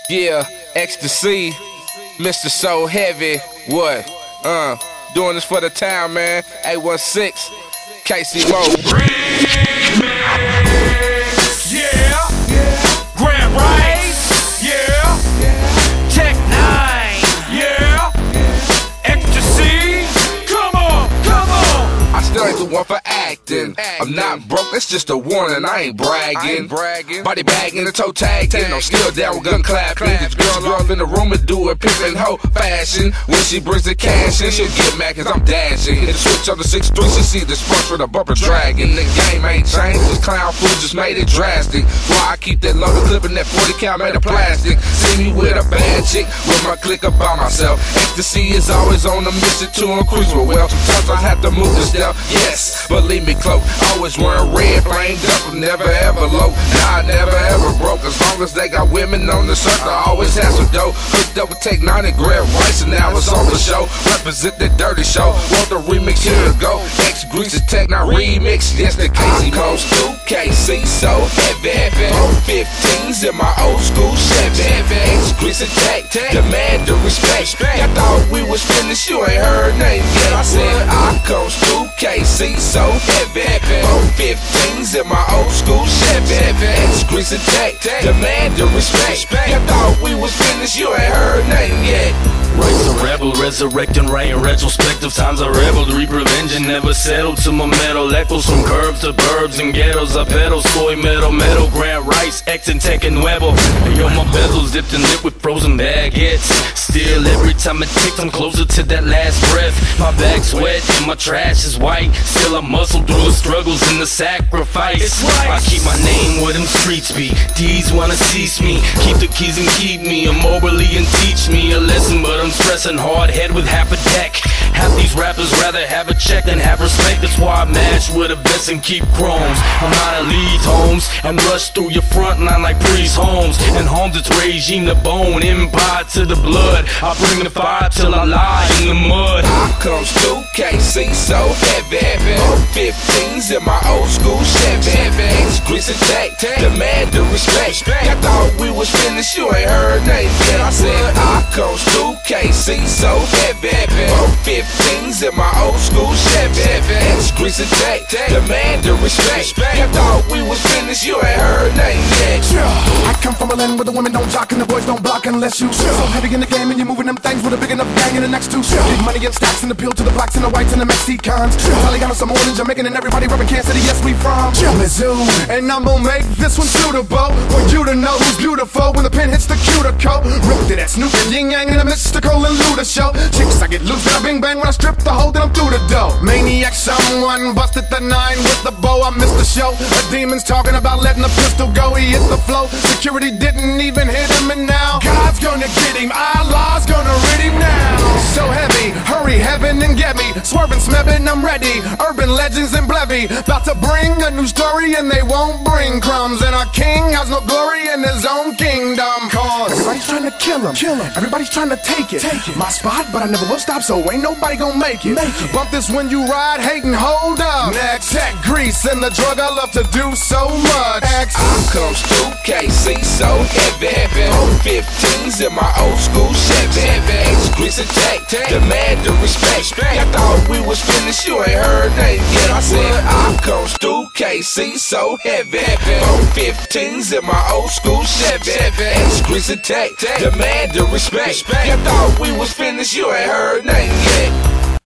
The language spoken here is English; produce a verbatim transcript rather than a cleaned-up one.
Yeah, ecstasy, Mister So Heavy. What? Uh, doing this for the town, man. eight one six, K C Mo. Yeah, yeah. Grand Rice. Yeah, yeah. Tech Nine. Yeah, yeah. Ecstasy. Come on, come on. I still ain't the one for acting. I'm not broke, that's just a warning. I ain't bragging. Body bagging, the toe tagging. I'm still down with gun clapping. This girl off in the room and do it pimpin' hoe fashion. When she brings the cash in, she'll get mad cause I'm dashing. Hit the switch on the six three, she see the sparks with a bumper dragging. The game ain't changed, this clown food just made it drastic. Why I keep that loaded clip and that forty cal made of plastic. See me with a bad chick, with my click up by myself. Ecstasy is always on a mission to increase with well. Sometimes I have to move the step, yes, believe me, cloak. Always wearing red, flamed up, never ever low. Nah, I never ever broke. As long as they got women on the circle, I always have some dough. Hooked up with Tech Nine and Grand Rice, and now it's on the show. Represent the dirty show. Want the remix, here to go. X Grease Tech Nine remix, yes, the K C Mo. K C so heavy, heavy. On fifteens in my old school Chevy. X Grease Tech, demand the respect. I thought we was finished, you ain't heard nothing yet. I said I comes through K C so heavy, heavy. On fifteens in my old school Chevy. X Grease Tech, demand the respect. I thought we was finished, you ain't heard nothing yet. Raise a rebel, resurrecting right in retrospective times I rebelled, reap revenge and never settled to my metal. Echoes from curbs to burbs and ghettos, I pedal, soy metal, metal, Grand Rice, X and Tech and Weber. Yo, my bezels dipped and lit with frozen baguettes. Still, every time it ticks, I'm closer to that last breath. My bag's wet and my trash is white. Still, I muscle through the struggles and the sacrifice. I keep my name where them streets be. D's wanna cease me. Keep the keys and keep me immorally and teach me a lesson, but I'm stressing hard head with half a deck. Half these rappers rather have a check than have respect. That's why I match with a vest and keep chromes. I'm not elite homes and rush through your front line like priest homes. And homes it's regime the bone, empire to the blood. I bring the fire till I lie in the mud. I comes through K C so heavy, heavy. On fifteens in my old school Chevy. X Grease Tech, demand the respect. I thought we was finished, you ain't heard nothing yet. I said I comes through K C so heavy, heavy. On fifteens in my old school Chevy. X Grease Tech, demand the respect. I thought we was finished, you ain't heard nothing yet. I come from a land where the women don't jock and the boys don't block unless you So heavy in the game and you're moving them things with a big enough gang in the next two Big money and stacks and appeal to the blacks and the whites and the Mexicans. Italiano, some orange, Jamaican and everybody reppin' Kansas City, yes we from Mizzou. And I'm gonna make this one suitable for you to know who's beautiful when the pen hits the cuticle. Root to that Snoop and Yin Yang and a mystical and Luda show. Chicks I get loose, then I bing bang when I strip the hole, then I'm through the dough. Maniac, someone busted the nine with the bow, I missed the show. The demons talking about letting the pistol go, he hit the flow. Security didn't even hit him and now God's gonna get him, Allah's gonna rid him now. So heavy, hurry heaven and get me. Swerving, smebbing, I'm ready. Urban legends and Blevy, about to bring a new story and they won't bring crumbs. And our king has no glory in his own kingdom. Cause everybody's trying to kill him, kill him. Everybody's trying to take it, take it. My spot, but I never will stop, so ain't nobody gonna make it, make it. Bump this when you ride, hating, hold up. Next, Tech Grease and the drug I love to do so much. X I comes through K C so heavy, heavy. On fifteens in my old school Chevy. X Grease Tech, demand the respect. I thought we was finished, you ain't heard nothing yet. I said I comes through K C so heavy, heavy. On fifteens in my old school Chevy. X Grease Tech, demand the respect. I thought we was finished, you ain't heard nothing yet.